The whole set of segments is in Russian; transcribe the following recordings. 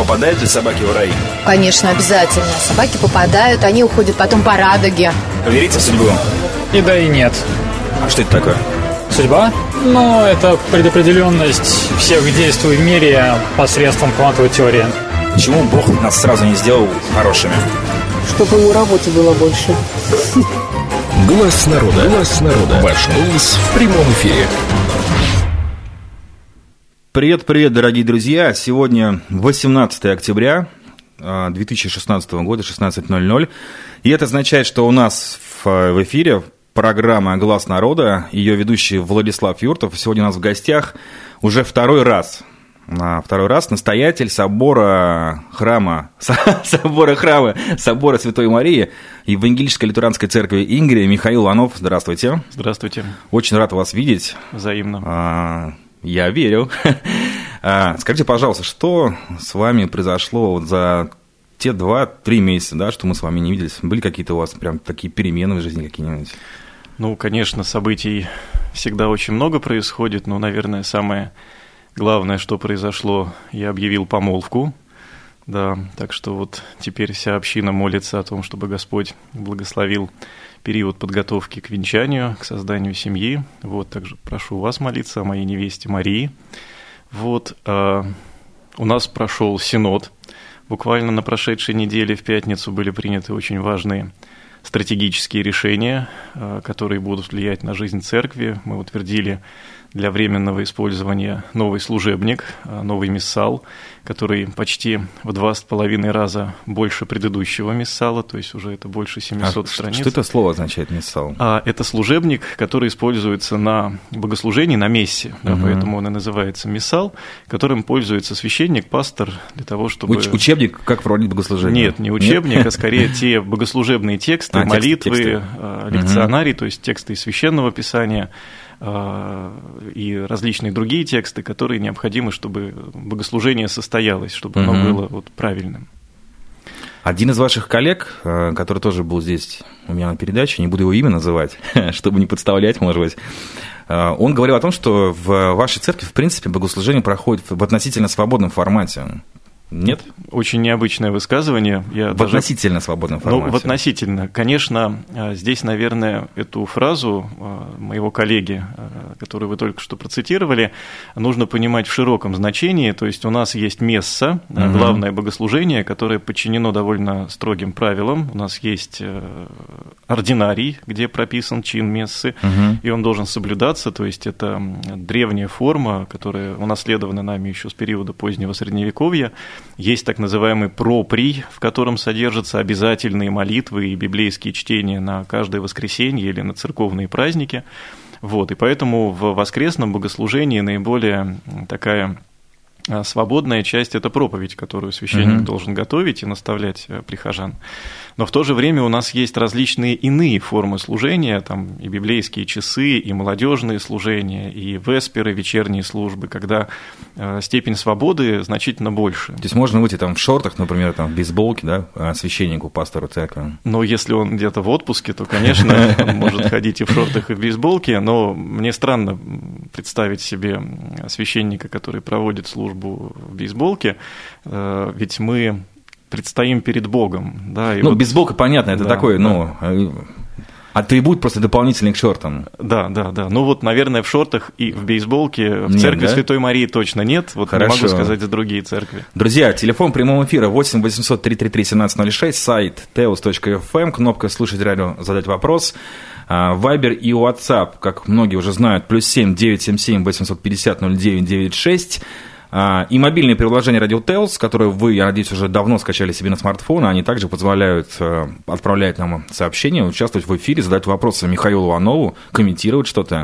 попадают ли собаки в рай? Конечно, обязательно. Собаки попадают, они уходят потом по радуге. Верите в судьбу? И да, и нет. А что это такое? Судьба? Ну, это предопределенность всех действий в мире посредством квантовой теории. Почему Бог нас сразу не сделал хорошими? Чтобы ему работы было больше. Глаз народа. Глаз народа. Ваш голос в прямом эфире. Привет, дорогие друзья. Сегодня 18 октября 2016 года, 16:00. И это означает, что у нас в эфире программа «Глаз народа», ее ведущий Владислав Юртов. Сегодня у нас в гостях уже второй раз настоятель собора Святой Марии Евангелической лютеранской церкви Ингрии Михаил Иванов. Здравствуйте. Здравствуйте. Очень рад вас видеть. Взаимно. Я верю. Скажите, пожалуйста, что с вами произошло за те 2-3 месяца, да, что мы с вами не виделись? Были какие-то у вас прям такие перемены в жизни какие-нибудь? Ну, конечно, событий всегда очень много происходит, но, наверное, самое главное, что произошло, я объявил помолвку. Да, так что вот теперь вся община молится о том, чтобы Господь благословил период подготовки к венчанию, к созданию семьи. Вот, также прошу вас молиться о моей невесте Марии. Вот, у нас прошел синод. Буквально на прошедшей неделе в пятницу были приняты очень важные стратегические решения, которые будут влиять на жизнь церкви. Мы утвердили для временного использования новый служебник, новый миссал, который почти в 2,5 раза больше предыдущего миссала, то есть уже это больше 700 страниц. Что это слово означает, миссал? Это служебник, который используется на богослужении, на мессе, да, поэтому он и называется миссал, которым пользуется священник, пастор для того, чтобы... Учебник, как проводить богослужение? Нет, не учебник, а скорее те богослужебные тексты, молитвы, лекционарий, то есть тексты из Священного Писания, и различные другие тексты, которые необходимы, чтобы богослужение состоялось, чтобы оно было вот правильным. Один из ваших коллег, который тоже был здесь у меня на передаче, не буду его имя называть, чтобы не подставлять, может быть, он говорил о том, что в вашей церкви, в принципе, богослужение проходит в относительно свободном формате. Нет? Очень необычное высказывание. Относительно свободном формате. Ну, в относительно. Конечно, здесь, наверное, эту фразу моего коллеги, которую вы только что процитировали, нужно понимать в широком значении. То есть у нас есть месса, главное богослужение, которое подчинено довольно строгим правилам. У нас есть ординарий, где прописан чин мессы, и он должен соблюдаться. То есть это древняя форма, которая унаследована нами еще с периода позднего Средневековья. Есть так называемый проприй, в котором содержатся обязательные молитвы и библейские чтения на каждое воскресенье или на церковные праздники. Вот, и поэтому в воскресном богослужении наиболее такая свободная часть – это проповедь, которую священник должен готовить и наставлять прихожан. Но в то же время у нас есть различные иные формы служения, там и библейские часы, и молодежные служения, и весперы, вечерние службы, когда степень свободы значительно больше. То есть можно выйти там в шортах, например, там в бейсболке, да, священнику, пастору церкви? Но если он где-то в отпуске, то, конечно, он может ходить и в шортах, и в бейсболке, но мне странно представить себе священника, который проводит службу в бейсболке, ведь мы предстоим перед Богом. Да, и бейсболка, понятно, это такой, атрибут просто дополнительный к шортам. Да. Ну вот, наверное, в шортах и в бейсболке в церкви Святой Марии точно нет. Вот Хорошо. Не могу сказать за другие церкви. Друзья, телефон прямого эфира 8 800 333 1706, сайт teos.fm, кнопка «Слушать радио», задать вопрос. Вайбер и WhatsApp, как многие уже знают, +7 977 850 0996. И мобильные приложения Radio Tales, которые вы, я надеюсь, уже давно скачали себе на смартфон, они также позволяют отправлять нам сообщения, участвовать в эфире, задать вопросы Михаилу Иванову, комментировать что-то,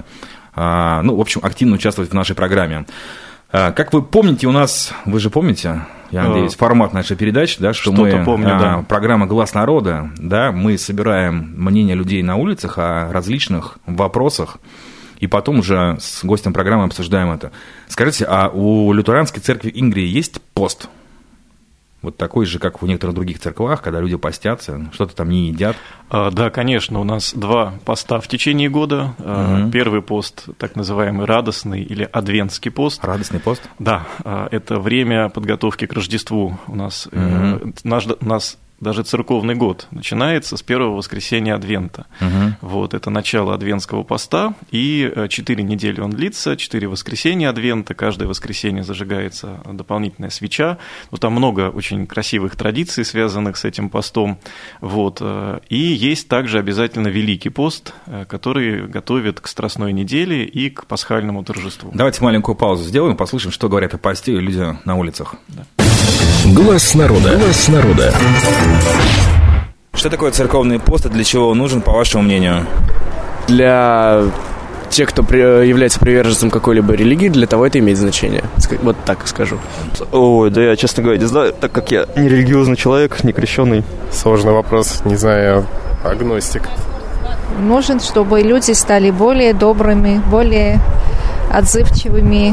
в общем, активно участвовать в нашей программе. Как вы помните, у нас, вы же помните, я надеюсь, формат нашей передачи, да, что мы, помню, да. Программа «Глаз народа», да, мы собираем мнения людей на улицах о различных вопросах, и потом уже с гостем программы обсуждаем это. Скажите, а у лютеранской церкви Ингрии есть пост? Вот такой же, как в некоторых других церквах, когда люди постятся, что-то там не едят? Да, конечно, у нас 2 поста в течение года. Первый пост, так называемый радостный или адвентский пост. Радостный пост? Да, это время подготовки к Рождеству. У нас даже церковный год начинается с первого воскресенья Адвента. Вот, это начало Адвентского поста, и 4 недели он длится, 4 воскресенья Адвента, каждое воскресенье зажигается дополнительная свеча. Вот там много очень красивых традиций, связанных с этим постом. Вот. И есть также обязательно Великий пост, который готовит к Страстной неделе и к пасхальному торжеству. Давайте маленькую паузу сделаем, послушаем, что говорят о посте люди на улицах. Да. Глаз народа. Глаз народа. Что такое церковный пост и для чего он нужен, по вашему мнению? Для тех, кто является приверженцем какой-либо религии, для того это имеет значение. Вот так скажу. Ой, да я, честно говоря, не знаю, так как я не религиозный человек, не крещеный. Сложный вопрос, не знаю, агностик. Нужен, чтобы люди стали более добрыми, более отзывчивыми,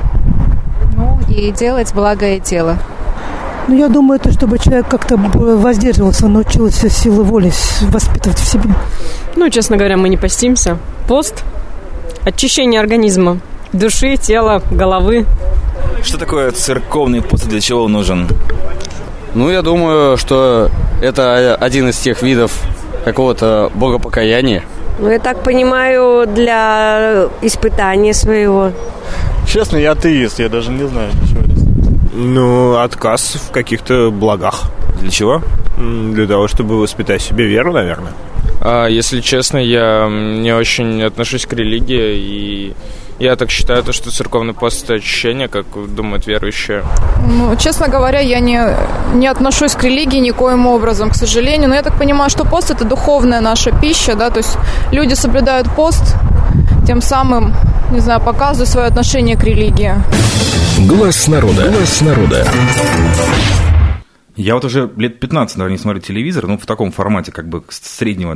и делать благое дело. Я думаю, это чтобы человек как-то воздерживался, научился силы воли воспитывать в себе. Честно говоря, мы не постимся. Пост – очищение организма, души, тела, головы. Что такое церковный пост и для чего он нужен? Я думаю, что это один из тех видов какого-то богопокаяния. Я так понимаю, для испытания своего. Честно, я атеист, я даже не знаю, для чего это. Отказ в каких-то благах. Для чего? Для того, чтобы воспитать в себе веру, наверное. Если честно, я не очень отношусь к религии, и я так считаю, что церковный пост – это очищение, как думают верующие. Честно говоря, я не отношусь к религии никоим образом, к сожалению. Но я так понимаю, что пост – это духовная наша пища, да, то есть люди соблюдают пост, тем самым, показывая свое отношение к религии. Глаз народа. Глаз народа. Я вот уже лет 15, наверное, не смотрю телевизор, в таком формате, среднего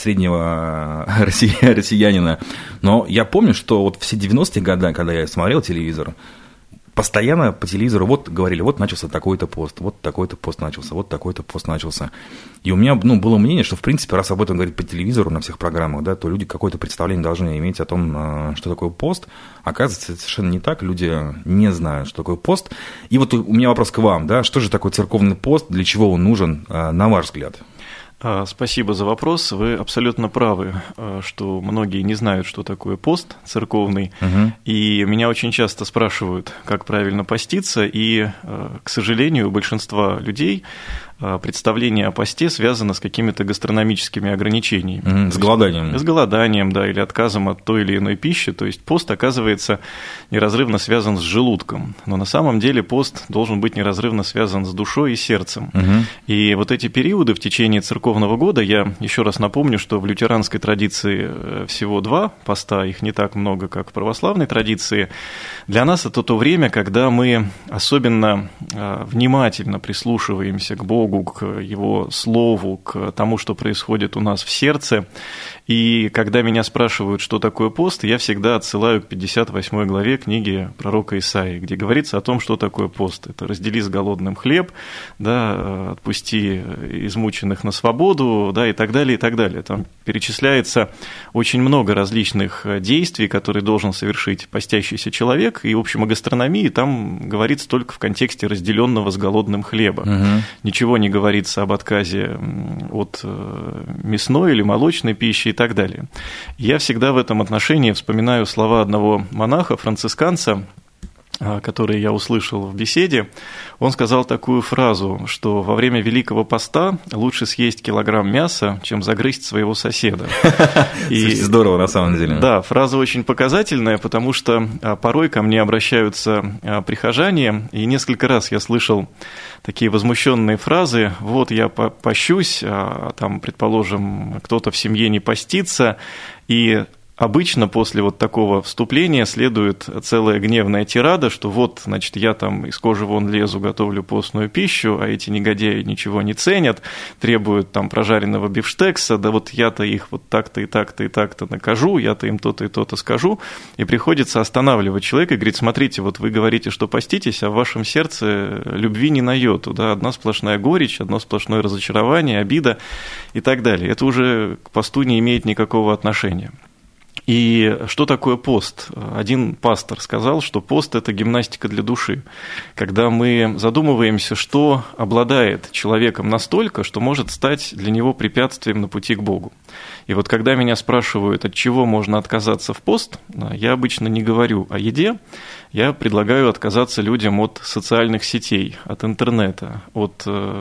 россиянина. Но я помню, что вот все 90-е годы, когда я смотрел телевизор, постоянно по телевизору говорили, начался такой-то пост, такой-то пост начался, такой-то пост начался. И у меня было мнение, что, в принципе, раз об этом говорить по телевизору на всех программах, то люди какое-то представление должны иметь о том, что такое пост. Оказывается, это совершенно не так, люди не знают, что такое пост. И вот у меня вопрос к вам, что же такое церковный пост, для чего он нужен, на ваш взгляд? Спасибо за вопрос. Вы абсолютно правы, что многие не знают, что такое пост церковный. И меня очень часто спрашивают, как правильно поститься. И, к сожалению, у большинства людей представление о посте связано с какими-то гастрономическими ограничениями. С голоданием. С голоданием, или отказом от той или иной пищи. То есть пост, оказывается, неразрывно связан с желудком. Но на самом деле пост должен быть неразрывно связан с душой и сердцем. И вот эти периоды в течение церковного года, я еще раз напомню, что в лютеранской традиции всего 2 поста, их не так много, как в православной традиции. Для нас это то время, когда мы особенно внимательно прислушиваемся к Богу, к Его Слову, к тому, что происходит у нас в сердце. И когда меня спрашивают, что такое пост, я всегда отсылаю к 58 главе книги пророка Исаии, где говорится о том, что такое пост. Это «раздели с голодным хлеб», «отпусти измученных на свободу», и так далее, и так далее. Там перечисляется очень много различных действий, которые должен совершить постящийся человек, и, в общем, о гастрономии там говорится только в контексте разделенного с голодным хлеба. Ничего не говорится об отказе от мясной или молочной пищи и так далее. Я всегда в этом отношении вспоминаю слова одного монаха, францисканца, который я услышал в беседе. Он сказал такую фразу, что во время Великого Поста лучше съесть килограмм мяса, чем загрызть своего соседа. И здорово, на самом деле. Да, фраза очень показательная, потому что порой ко мне обращаются прихожане, и несколько раз я слышал такие возмущенные фразы: я пощусь, там, предположим, кто-то в семье не постится, и обычно после вот такого вступления следует целая гневная тирада, что вот, значит, я там из кожи вон лезу, готовлю постную пищу, а эти негодяи ничего не ценят, требуют там прожаренного бифштекса, да вот я-то их вот так-то и так-то и так-то накажу, я-то им то-то и то-то скажу, и приходится останавливать человека и говорить: смотрите, вот вы говорите, что поститесь, а в вашем сердце любви не на йоту, да, одна сплошная горечь, одно сплошное разочарование, обида и так далее. Это уже к посту не имеет никакого отношения. И что такое пост? Один пастор сказал, что пост – это гимнастика для души, когда мы задумываемся, что обладает человеком настолько, что может стать для него препятствием на пути к Богу. И вот когда меня спрашивают, от чего можно отказаться в пост, я обычно не говорю о еде, я предлагаю отказаться людям от социальных сетей, от интернета, от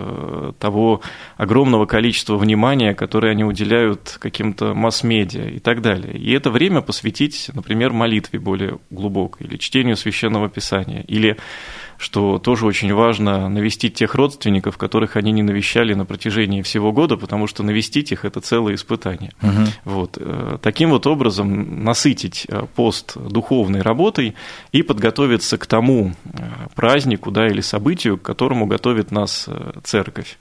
того огромного количества внимания, которое они уделяют каким-то масс-медиа и так далее. И это время посвятить, например, молитве более глубокой, или чтению Священного Писания, или, что тоже очень важно, навестить тех родственников, которых они не навещали на протяжении всего года, потому что навестить их – это целое испытание. Вот. Таким вот образом насытить пост духовной работой и подготовиться к тому празднику, да, или событию, к которому готовит нас церковь.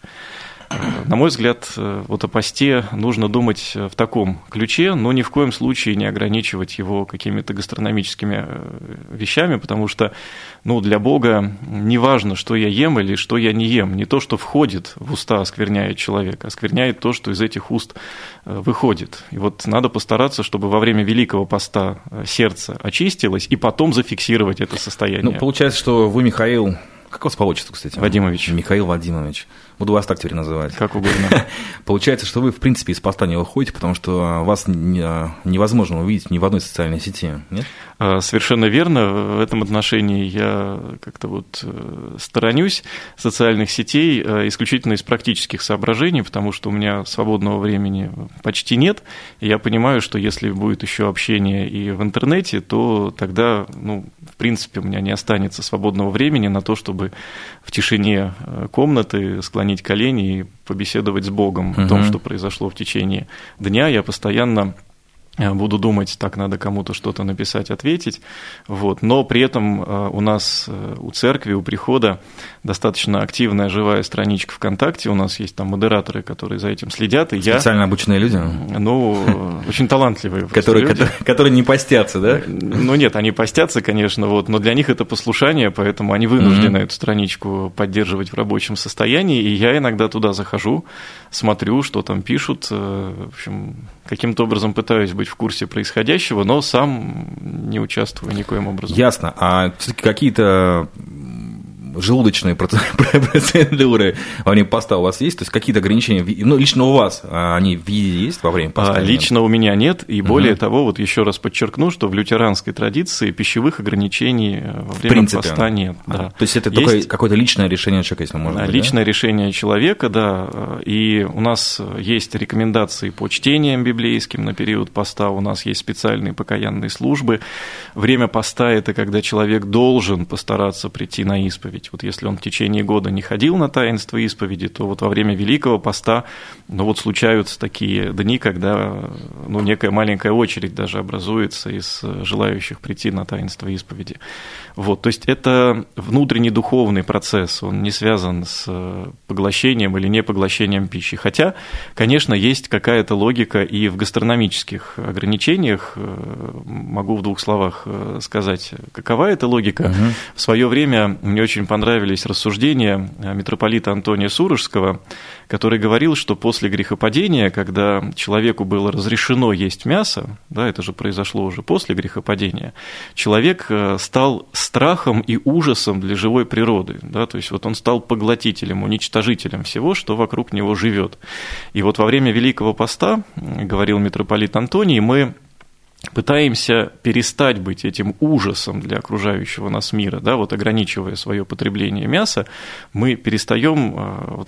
На мой взгляд, вот о посте нужно думать в таком ключе, но ни в коем случае не ограничивать его какими-то гастрономическими вещами, потому что для Бога не важно, что я ем или что я не ем. Не то, что входит в уста, оскверняет человека, оскверняет то, что из этих уст выходит. И вот надо постараться, чтобы во время Великого Поста сердце очистилось, и потом зафиксировать это состояние. Получается, что вы, Михаил... Как вас по отчеству, кстати? Вадимович. Михаил Вадимович. Буду вас так теперь называть. Как угодно. Получается, что вы, в принципе, из поста не выходите, потому что вас невозможно увидеть ни в одной социальной сети, нет? Совершенно верно. В этом отношении я как-то вот сторонюсь социальных сетей исключительно из практических соображений, потому что у меня свободного времени почти нет. И я понимаю, что если будет еще общение и в интернете, то тогда, в принципе, у меня не останется свободного времени на то, чтобы в тишине комнаты склонить колени и побеседовать с Богом о том, что произошло в течение дня. Я постоянно буду думать, так, надо кому-то что-то написать, ответить. Вот. Но при этом у нас, у церкви, у прихода достаточно активная, живая страничка ВКонтакте. У нас есть там модераторы, которые за этим следят. И специально обученные люди? Очень талантливые люди. Которые не постятся, да? Нет, они постятся, конечно, но для них это послушание, поэтому они вынуждены эту страничку поддерживать в рабочем состоянии. И я иногда туда захожу, смотрю, что там пишут. В общем, каким-то образом пытаюсь быть в курсе происходящего, но сам не участвую никоим образом. Ясно. А все-таки какие-то желудочные процедуры во время поста у вас есть? То есть какие-то ограничения, лично у вас они в еде есть во время поста? Лично у меня нет, и более того, вот еще раз подчеркну, что в лютеранской традиции пищевых ограничений во время поста нет. Да. То есть это только какое-то личное решение человека, если можно сказать? Личное решение человека, да, и у нас есть рекомендации по чтениям библейским на период поста, у нас есть специальные покаянные службы. Время поста – это когда человек должен постараться прийти на исповедь. Вот если он в течение года не ходил на таинство исповеди, то вот во время Великого Поста случаются такие дни, когда некая маленькая очередь даже образуется из желающих прийти на таинство исповеди. Вот, то есть это внутренний духовный процесс, он не связан с поглощением или непоглощением пищи. Хотя, конечно, есть какая-то логика и в гастрономических ограничениях. Могу в двух словах сказать, какова эта логика. В свое время мне очень понравились рассуждения митрополита Антония Сурожского, который говорил, что после грехопадения, когда человеку было разрешено есть мясо, да, это же произошло уже после грехопадения, человек стал страхом и ужасом для живой природы, да, то есть вот он стал поглотителем, уничтожителем всего, что вокруг него живет. И вот во время Великого Поста, говорил митрополит Антоний, мы пытаемся перестать быть этим ужасом для окружающего нас мира, да, вот ограничивая свое потребление мяса, мы перестаем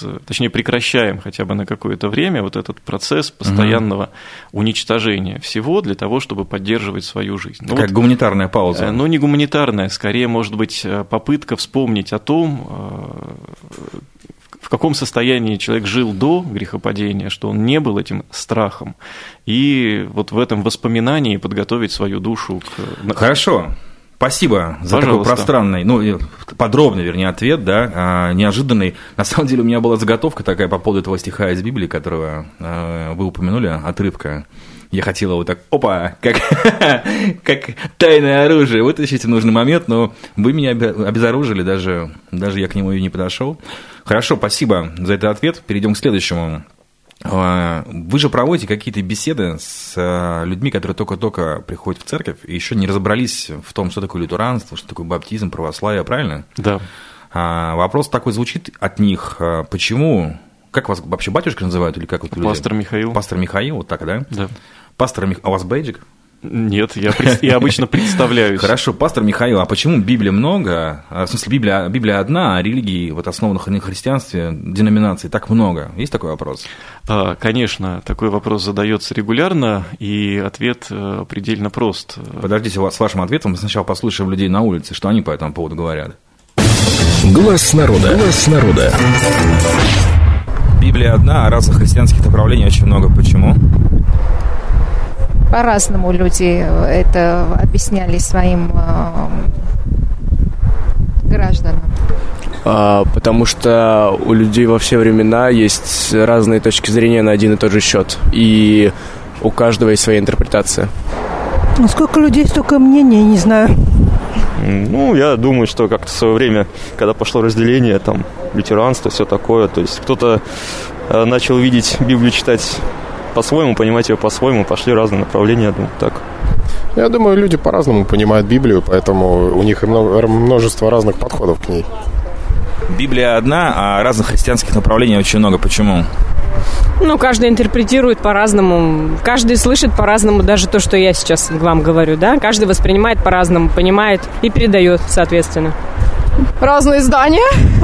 прекращаем хотя бы на какое-то время вот этот процесс постоянного уничтожения всего для того, чтобы поддерживать свою жизнь. Как гуманитарная пауза. Не гуманитарная, скорее, может быть, попытка вспомнить о том, в каком состоянии человек жил до грехопадения, что он не был этим страхом. И вот в этом воспоминании подготовить свою душу к... Хорошо. Спасибо за такой пространный, подробный, вернее, ответ, да, неожиданный. На самом деле у меня была заготовка такая по поводу этого стиха из Библии, которого вы упомянули, отрывка. Я хотел его так, как тайное оружие вытащить в нужный момент, но вы меня обезоружили, даже я к нему и не подошел. Хорошо, спасибо за этот ответ. Перейдем к следующему. Вы же проводите какие-то беседы с людьми, которые только-только приходят в церковь и еще не разобрались в том, что такое лютеранство, что такое баптизм, православие, правильно? Да. Вопрос такой звучит от них. Почему? Как вас вообще батюшка называют или как вот люди? Пастор Михаил. Пастор Михаил, вот так, да? Да. Пастор Михаил, а у вас бейджик? Нет, я обычно представляюсь. Хорошо, пастор Михаил, а почему Библии много? В смысле, Библия одна, а религий, вот основанных на христианстве, деноминаций, так много? Есть такой вопрос? Конечно, такой вопрос задается регулярно, и ответ предельно прост. Подождите, с вашим ответом мы сначала послушаем людей на улице, что они по этому поводу говорят. Глаз народа. Глаз народа. Библия одна, а разных христианских направлений очень много. Почему? По-разному люди это объясняли своим гражданам. Потому что у людей во все времена есть разные точки зрения на один и тот же счет. И у каждого есть своя интерпретация. Ну, сколько людей, столько мнений, не знаю. Я думаю, что как-то в свое время, когда пошло разделение, там, лютеранство, все такое, то есть кто-то начал видеть Библию, читать по-своему, понимать ее по-своему, пошли разные направления, я думаю, так. Я думаю, люди по-разному понимают Библию, поэтому у них и множество разных подходов к ней. Библия одна, а разных христианских направлений очень много. Почему? Каждый интерпретирует по-разному, каждый слышит по-разному даже то, что я сейчас вам говорю, да? Каждый воспринимает по-разному, понимает и передает, соответственно. Разные издания.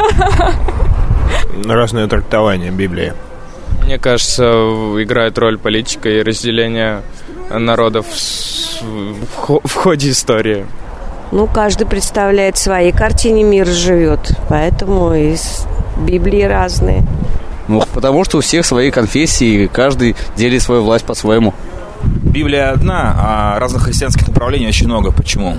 Разное трактование Библии. Мне кажется, играет роль политика и разделение народов в ходе истории. Каждый представляет свои картины мира живет, поэтому и Библии разные. Потому что у всех свои конфессии, и каждый делит свою власть по-своему. Библия одна, а разных христианских направлений очень много. Почему?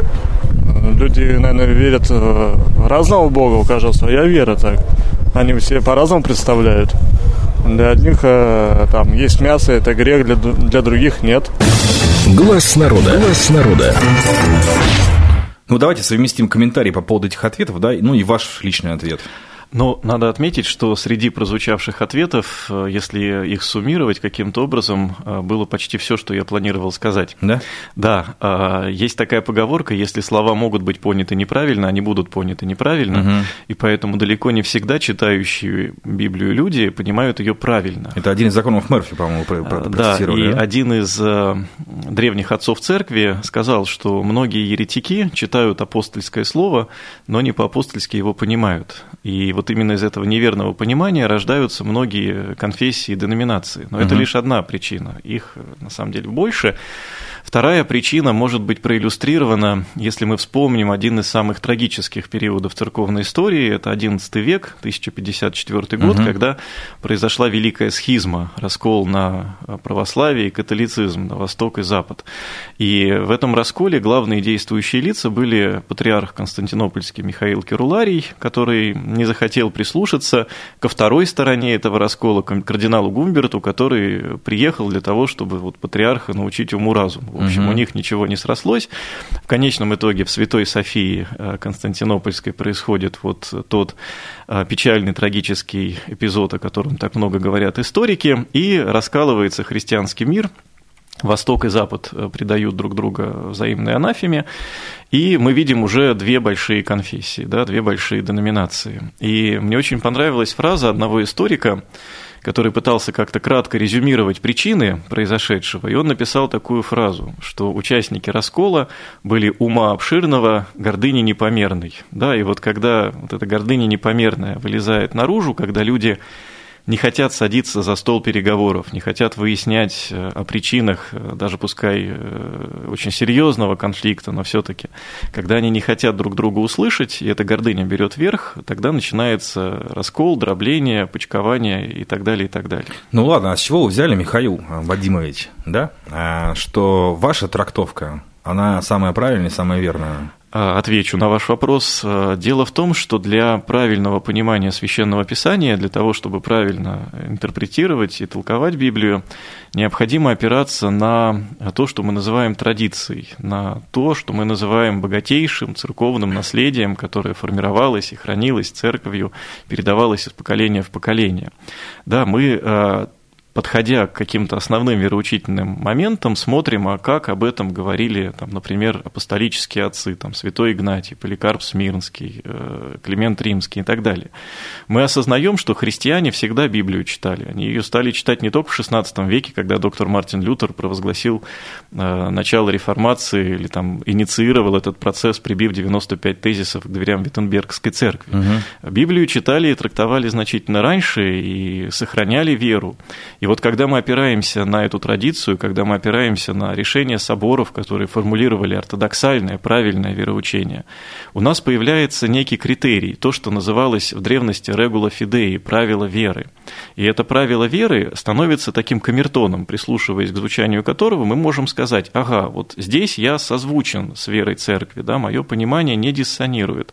Люди, наверное, верят в разного Бога, у каждого своя вера, так. Они все по-разному представляют. Для одних там есть мясо, это грех, для других нет. Глаз народа. Глаз народа. Давайте совместим комментарий по поводу этих ответов, да, и ваш личный ответ. Но надо отметить, что среди прозвучавших ответов, если их суммировать каким-то образом, было почти все, что я планировал сказать. Да? Да. Есть такая поговорка, если слова могут быть поняты неправильно, они будут поняты неправильно, и поэтому далеко не всегда читающие Библию люди понимают ее правильно. Это один из законов Мерфи, по-моему, процитировали. Да, и один из древних отцов церкви сказал, что многие еретики читают апостольское слово, но не по-апостольски его понимают. И вот именно из этого неверного понимания рождаются многие конфессии и деноминации. Но это лишь одна причина. Их, на самом деле, больше. Вторая причина может быть проиллюстрирована, если мы вспомним один из самых трагических периодов церковной истории. Это XI век, 1054 год, когда произошла Великая схизма, раскол на православие и католицизм, на восток и запад. И в этом расколе главные действующие лица были патриарх Константинопольский Михаил Керуларий, который не захотел прислушаться ко второй стороне этого раскола, к кардиналу Гумберту, который приехал для того, чтобы патриарха научить уму-разуму. В общем, у них ничего не срослось. В конечном итоге в Святой Софии Константинопольской происходит тот печальный, трагический эпизод, о котором так много говорят историки, и раскалывается христианский мир. Восток и Запад предают друг друга взаимной анафеме, и мы видим уже две большие конфессии, две большие деноминации. И мне очень понравилась фраза одного историка, который пытался как-то кратко резюмировать причины произошедшего, и он написал такую фразу, что участники раскола были ума обширного, гордыни непомерной. И когда эта гордыня непомерная вылезает наружу, когда люди не хотят садиться за стол переговоров, не хотят выяснять о причинах, даже пускай очень серьезного конфликта, но все-таки, когда они не хотят друг друга услышать, и эта гордыня берет верх, тогда начинается раскол, дробление, почкование и так далее, и так далее. Ну ладно, а с чего вы взяли, Михаил Вадимович, да, что ваша трактовка, она самая правильная, самая верная? Отвечу на ваш вопрос. Дело в том, что для правильного понимания Священного Писания, для того, чтобы правильно интерпретировать и толковать Библию, необходимо опираться на то, что мы называем традицией, на то, что мы называем богатейшим церковным наследием, которое формировалось и хранилось церковью, передавалось из поколения в поколение. Да, мы, подходя к каким-то основным вероучительным моментам, смотрим, а как об этом говорили, там, например, апостолические отцы, там, святой Игнатий, Поликарп Смирнский, Климент Римский и так далее. Мы осознаем, что христиане всегда Библию читали. Они ее стали читать не только в XVI веке, когда доктор Мартин Лютер провозгласил начало реформации или там, инициировал этот процесс, прибив 95 тезисов к дверям Виттенбергской церкви. Библию читали и трактовали значительно раньше и сохраняли веру. И вот когда мы опираемся на эту традицию, когда мы опираемся на решения соборов, которые формулировали ортодоксальное, правильное вероучение, у нас появляется некий критерий, то, что называлось в древности регула фидеи, правило веры. И это правило веры становится таким камертоном, прислушиваясь к звучанию которого мы можем сказать, ага, вот здесь я созвучен с верой церкви, да, мое понимание не диссонирует.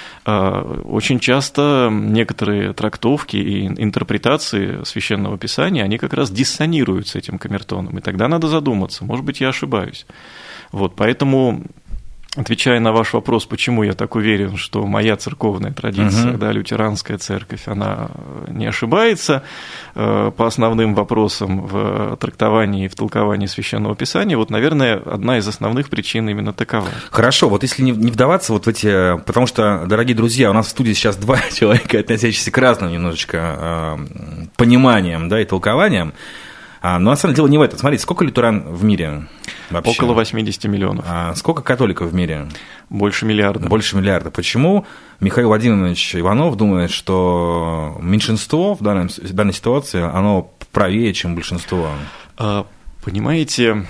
Очень часто некоторые трактовки и интерпретации Священного Писания, они как раз диссонируют с этим камертоном, и тогда надо задуматься, может быть, я ошибаюсь. Вот, поэтому, отвечая на ваш вопрос, почему я так уверен, что моя церковная традиция, да, лютеранская церковь, она не ошибается по основным вопросам в трактовании и в толковании Священного Писания, вот, наверное, одна из основных причин именно такова. Хорошо, вот если не вдаваться вот в эти... Потому что, дорогие друзья, у нас в студии сейчас два человека, относящиеся к разным немножечко пониманиям, да, и толкованиям. Но на самом деле дело не в этом. Смотрите, сколько лютеран в мире вообще? Около 80 миллионов. А сколько католиков в мире? Больше миллиарда. Больше миллиарда. Почему Михаил Владимирович Иванов думает, что меньшинство в данной ситуации, оно правее, чем большинство? Понимаете,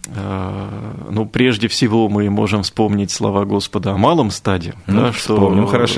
ну, прежде всего мы можем вспомнить слова Господа о малом стаде, ну, да, что вспомним, хорошо.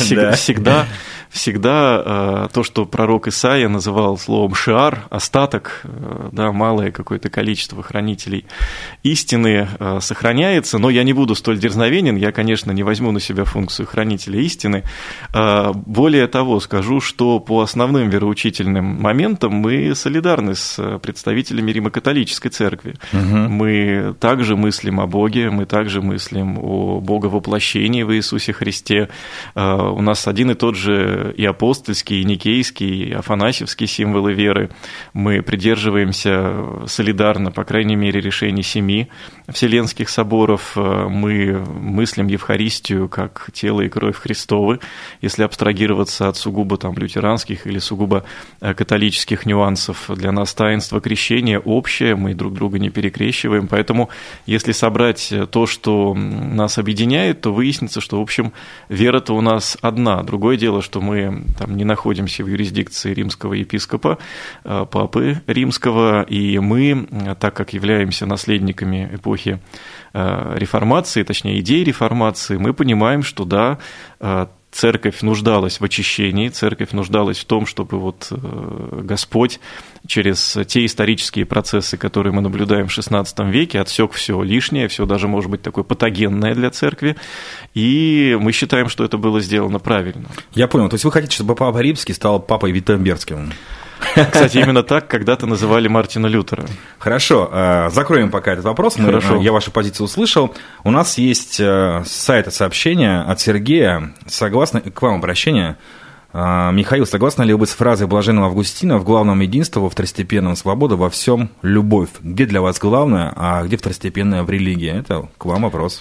Всегда то, что пророк Исаия называл словом «шиар», остаток, да, малое какое-то количество хранителей истины сохраняется, но я не буду столь дерзновенен, я, конечно, не возьму на себя функцию хранителя истины. Более того, скажу, что по основным вероучительным моментам мы солидарны с представителями Римо-католической церкви. Мы также мыслим о Боге, мы также мыслим о Боговоплощении в Иисусе Христе. У нас один и тот же и апостольский, и никейский, и афанасьевский символы веры. Мы придерживаемся солидарно, по крайней мере, решений 7 Вселенских соборов. Мы мыслим Евхаристию как тело и кровь Христовы, если абстрагироваться от сугубо там, лютеранских или сугубо католических нюансов. Для нас таинство крещения общее, мы друг друга не перекрещиваем, поэтому если собрать то, что нас объединяет, то выяснится, что, в общем, вера-то у нас одна. Другое дело, что мы там не находимся в юрисдикции римского епископа, папы римского, и мы, так как являемся наследниками эпохи реформации, точнее, идеи реформации, мы понимаем, что да, церковь нуждалась в очищении, церковь нуждалась в том, чтобы вот Господь через те исторические процессы, которые мы наблюдаем в XVI веке, отсек все лишнее, все даже, может быть, такое патогенное для церкви, и мы считаем, что это было сделано правильно. Я понял, то есть вы хотите, чтобы Папа Римский стал Папой Виттенбергским? Кстати, именно так когда-то называли Мартина Лютера. Хорошо, закроем пока этот вопрос. Я вашу позицию услышал. У нас есть с сайта сообщение от Сергея. Согласно, к вам обращение. Михаил, согласны ли вы с фразой блаженного Августина «в главном единство, во второстепенном свобода, во всем любовь»? Где для вас главное, а где второстепенное в религии? Это к вам вопрос.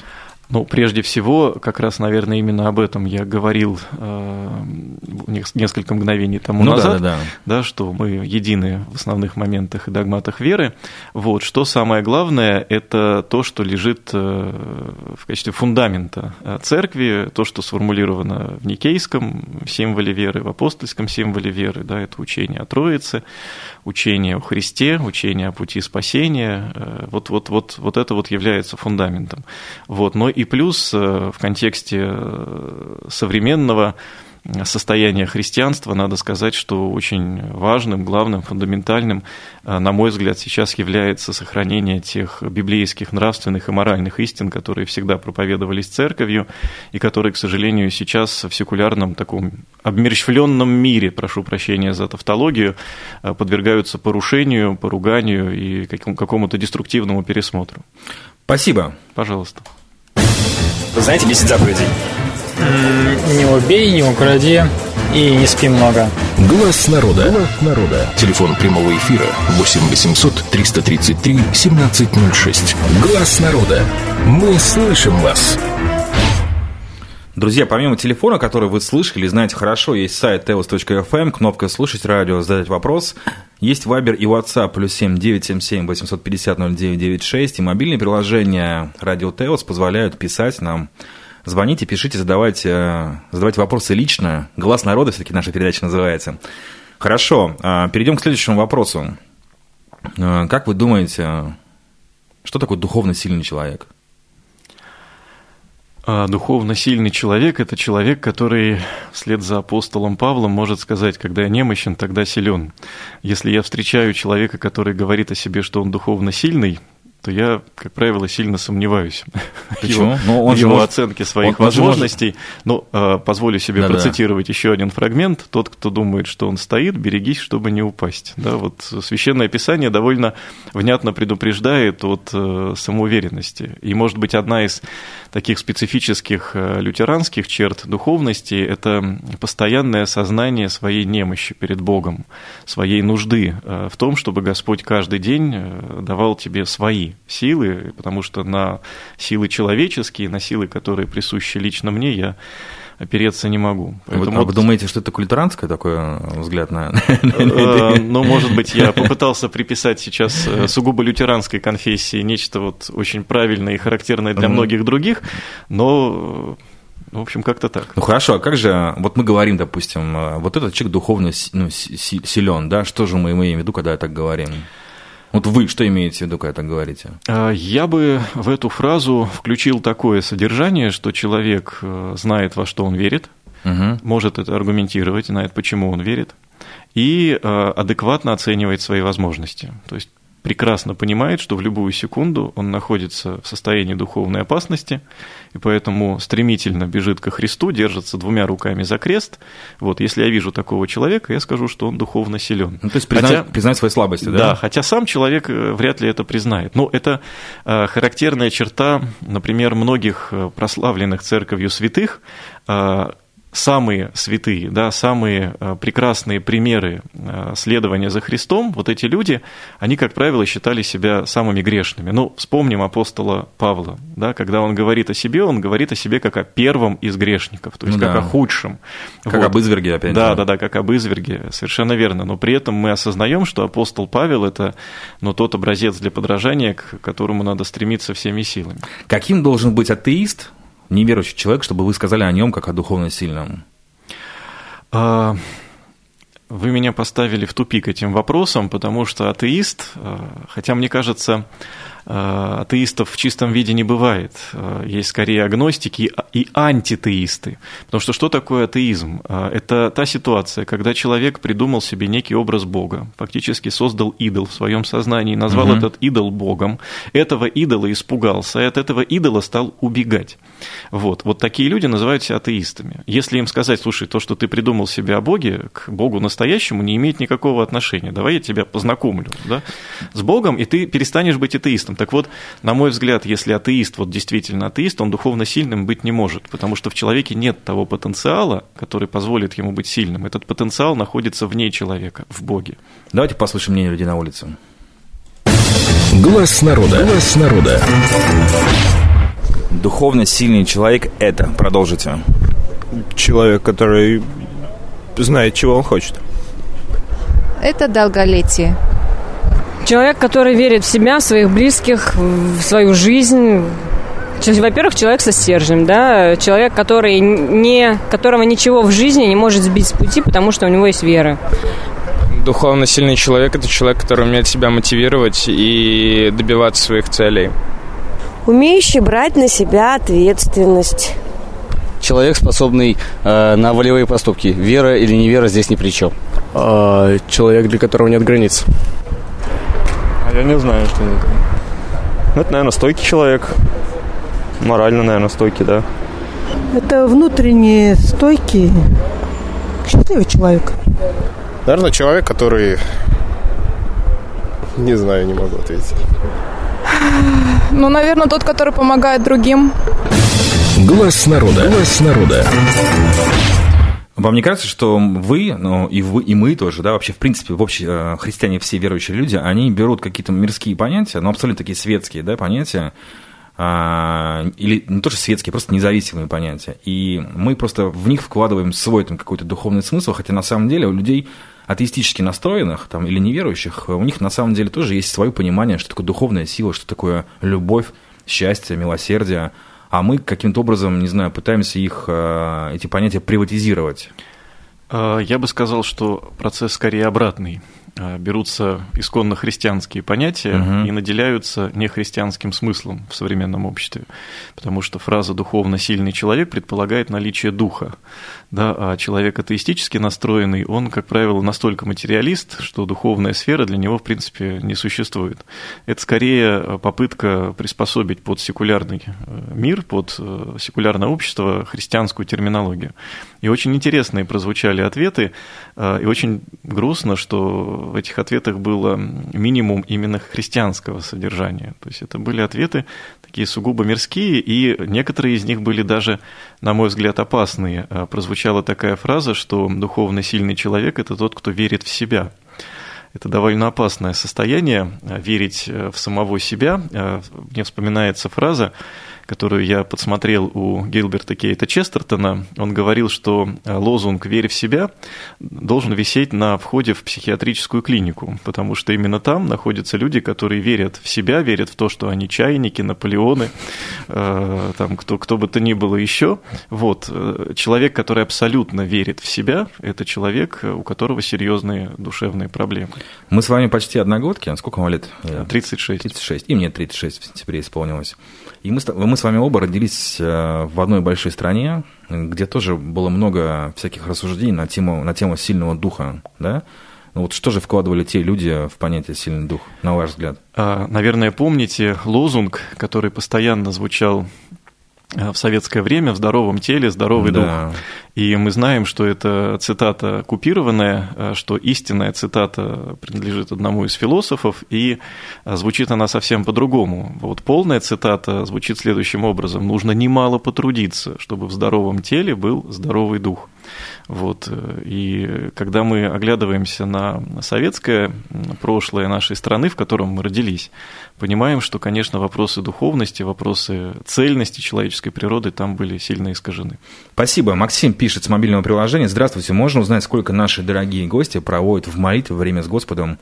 Ну, прежде всего, как раз, наверное, именно об этом я говорил несколько мгновений тому назад, да, что мы едины в основных моментах и догматах веры. Вот. Что самое главное, это то, что лежит в качестве фундамента церкви, то, что сформулировано в Никейском символе веры, в апостольском символе веры, да, это учение о Троице, учение о Христе, учение о пути спасения, вот это вот является фундаментом. Вот. Но и плюс в контексте современного состояния христианства надо сказать, что очень важным, главным, фундаментальным, на мой взгляд, сейчас является сохранение тех библейских нравственных и моральных истин, которые всегда проповедовались церковью и которые, к сожалению, сейчас в секулярном таком обмерщвленном мире, прошу прощения за тавтологию, подвергаются порушению, поруганию и какому-то деструктивному пересмотру. Спасибо. Пожалуйста. Вы знаете 10 заповедей? Не убей, не укради и не спи много. Глаз народа. Телефон прямого эфира 8 800 333 1706. Глаз народа. Мы слышим вас. Друзья, помимо телефона, который вы слышали, знаете хорошо, есть сайт teos.fm, кнопка «Слушать радио», «Задать вопрос». Есть Viber и WhatsApp, +7 977 850 0996. И мобильные приложения «Радио Теос» позволяют писать нам. Звоните, пишите, задавайте вопросы лично. «Глаз народа» все-таки наша передача называется. Хорошо, перейдем к следующему вопросу. Как вы думаете, что такое духовно сильный человек? Духовно сильный человек – это человек, который вслед за апостолом Павлом может сказать: когда я немощен, тогда силен. Если я встречаю человека, который говорит о себе, что он духовно сильный, то я, как правило, сильно сомневаюсь в его оценке своих возможностей. Но позволю себе процитировать еще один фрагмент. «Тот, кто думает, что он стоит, берегись, чтобы не упасть». Да, вот Священное Писание довольно внятно предупреждает от самоуверенности. И, может быть, одна из таких специфических лютеранских черт духовности – это постоянное сознание своей немощи перед Богом, своей нужды в том, чтобы Господь каждый день давал тебе свои силы, потому что на силы человеческие, на силы, которые присущи лично мне, я опереться не могу. Поэтому вы думаете, что это культуранское такой взгляд на... Ну, может быть, я попытался приписать сейчас сугубо лютеранской конфессии нечто вот очень правильное и характерное для многих других, но... В общем, как-то так. Ну хорошо, а как же, вот мы говорим, допустим, вот этот человек духовно силен, да, что же мы имеем в виду, когда так говорим? Вот вы что имеете в виду, когда так говорите? Я бы в эту фразу включил такое содержание, что человек знает, во что он верит, может это аргументировать, знает, почему он верит, и адекватно оценивает свои возможности. То есть прекрасно понимает, что в любую секунду он находится в состоянии духовной опасности, и поэтому стремительно бежит ко Христу, держится двумя руками за крест. Вот, если я вижу такого человека, я скажу, что он духовно силен. Ну, то есть признать свои слабости, да? Да, хотя сам человек вряд ли это признает. Но это характерная черта, например, многих прославленных церковью святых. Самые святые, да, самые прекрасные примеры следования за Христом, вот эти люди, они, как правило, считали себя самыми грешными. Ну, вспомним апостола Павла, да, когда он говорит о себе как о первом из грешников, то есть как о худшем. Как об изверге, опять. Да, как об изверге, совершенно верно. Но при этом мы осознаем, что апостол Павел – это тот образец для подражания, к которому надо стремиться всеми силами. Каким должен быть атеист, неверующий человек, чтобы вы сказали о нем как о духовно сильном? Вы меня поставили в тупик этим вопросом, потому что атеист, хотя мне кажется, атеистов в чистом виде не бывает. Есть скорее агностики и антитеисты. Потому что такое атеизм? Это та ситуация, когда человек придумал себе некий образ Бога, фактически создал идол в своем сознании, назвал этот идол Богом, этого идола испугался, и от этого идола стал убегать. Вот такие люди называют себя атеистами. Если им сказать: слушай, то, что ты придумал себе о Боге, к Богу настоящему не имеет никакого отношения, давай я тебя познакомлю, да, с Богом, и ты перестанешь быть атеистом. Так вот, на мой взгляд, если атеист, действительно атеист, он духовно сильным быть не может, потому что в человеке нет того потенциала, который позволит ему быть сильным. Этот потенциал находится вне человека, в Боге. Давайте послушаем мнение людей на улице. Глаз народа. Глаз народа. Духовно сильный человек – это, продолжите. Человек, который знает, чего он хочет. Это долголетие. Человек, который верит в себя, в своих близких, в свою жизнь. Во-первых, человек со стержнем, да, человек, которого ничего в жизни не может сбить с пути, потому что у него есть вера. Духовно сильный человек – это человек, который умеет себя мотивировать и добиваться своих целей. Умеющий брать на себя ответственность. Человек, способный на волевые поступки. Вера или невера здесь ни при чем. Человек, для которого нет границ. Я не знаю, что это. Это, наверное, стойкий человек. Морально, наверное, стойкий, да. Это внутренне стойкий, счастливый человек. Наверное, человек, который... Не знаю, не могу ответить. Ну, наверное, тот, который помогает другим. Глаз народа. Глаз народа. Вам не кажется, что вы, и мы тоже, да, вообще, в принципе, христиане, все верующие люди, они берут какие-то мирские понятия, абсолютно такие светские, да, понятия, или не то, что светские, просто независимые понятия, и мы просто в них вкладываем свой какой-то духовный смысл, хотя на самом деле у людей атеистически настроенных или неверующих, у них на самом деле тоже есть свое понимание, что такое духовная сила, что такое любовь, счастье, милосердие, а мы каким-то образом, не знаю, пытаемся эти понятия приватизировать. Я бы сказал, что процесс скорее обратный. Берутся исконно христианские понятия и наделяются нехристианским смыслом в современном обществе, потому что фраза «духовно сильный человек» предполагает наличие духа, да, а человек атеистически настроенный, он, как правило, настолько материалист, что духовная сфера для него, в принципе, не существует. Это скорее попытка приспособить под секулярный мир, под секулярное общество христианскую терминологию. И очень интересные прозвучали ответы, и очень грустно, что в этих ответах было минимум именно христианского содержания. То есть это были ответы такие сугубо мирские, и некоторые из них были даже, на мой взгляд, опасные. Прозвучала такая фраза, что духовно сильный человек – это тот, кто верит в себя. Это довольно опасное состояние, верить в самого себя. Мне вспоминается фраза, которую я подсмотрел у Гилберта Кейта Честертона. Он говорил, что лозунг «Верь в себя» должен висеть на входе в психиатрическую клинику, потому что именно там находятся люди, которые верят в себя, верят в то, что они чайники, Наполеоны, там, кто бы то ни было еще. Вот. Человек, который абсолютно верит в себя, это человек, у которого серьезные душевные проблемы. Мы с вами почти одногодки. Сколько вам лет? 36. 36. И мне 36 в сентябре исполнилось. И мы с вами оба родились в одной большой стране, где тоже было много всяких рассуждений на тему сильного духа, да? Вот что же вкладывали те люди в понятие «сильный дух», на ваш взгляд? Наверное, помните лозунг, который постоянно звучал в советское время: «В здоровом теле здоровый дух». И мы знаем, что это цитата купированная, что истинная цитата принадлежит одному из философов, и звучит она совсем по-другому. Вот полная цитата звучит следующим образом: «Нужно немало потрудиться, чтобы в здоровом теле был здоровый дух». Вот. И когда мы оглядываемся на советское прошлое нашей страны, в котором мы родились, понимаем, что, конечно, вопросы духовности, вопросы цельности человеческой природы там были сильно искажены. Спасибо. Максим пишет с мобильного приложения: «Здравствуйте, можно узнать, сколько наши дорогие гости проводят в молитве во время с Господом?»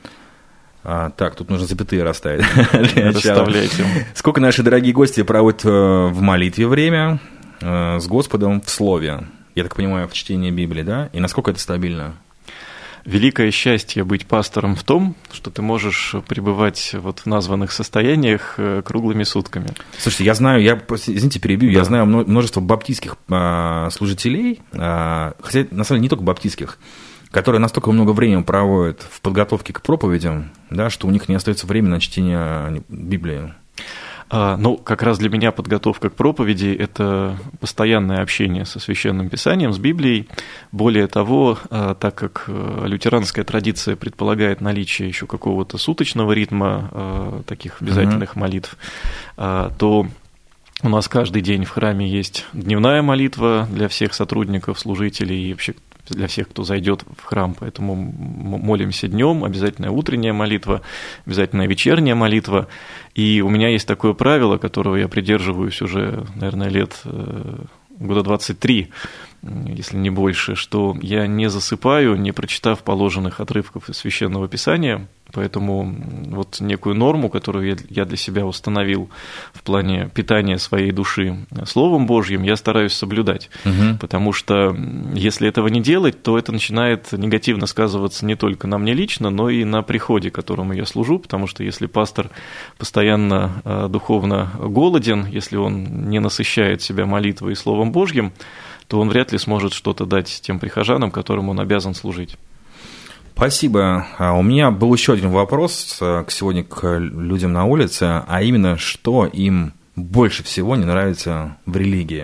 Так, тут нужно запятые расставить. Расставляйте. Сколько наши дорогие гости проводят в молитве время с Господом в Слове? Я так понимаю, в чтении Библии, да? И насколько это стабильно? Великое счастье быть пастором в том, что ты можешь пребывать вот в названных состояниях круглыми сутками. Слушайте, я знаю, извините, перебью, я знаю множество баптистских служителей, хотя, на самом деле, не только баптистских, которые настолько много времени проводят в подготовке к проповедям, да, что у них не остается времени на чтение Библии. Ну, как раз для меня подготовка к проповеди – это постоянное общение со Священным Писанием, с Библией. Более того, так как лютеранская традиция предполагает наличие еще какого-то суточного ритма таких обязательных молитв, то У нас каждый день в храме есть дневная молитва для всех сотрудников, служителей и вообще для всех, кто зайдет в храм. Поэтому молимся днем, обязательно утренняя молитва, обязательно вечерняя молитва. И у меня есть такое правило, которого я придерживаюсь уже, наверное, года 23, если не больше, что я не засыпаю, не прочитав положенных отрывков из Священного Писания. Поэтому вот некую норму, которую я для себя установил в плане питания своей души Словом Божьим, я стараюсь соблюдать. Потому что если этого не делать, то это начинает негативно сказываться не только на мне лично, но и на приходе, которому я служу. Потому что если пастор постоянно духовно голоден, если он не насыщает себя молитвой и Словом Божьим, то он вряд ли сможет что-то дать тем прихожанам, которым он обязан служить. Спасибо. У меня был еще один вопрос сегодня к людям на улице, а именно, что им больше всего не нравится в религии?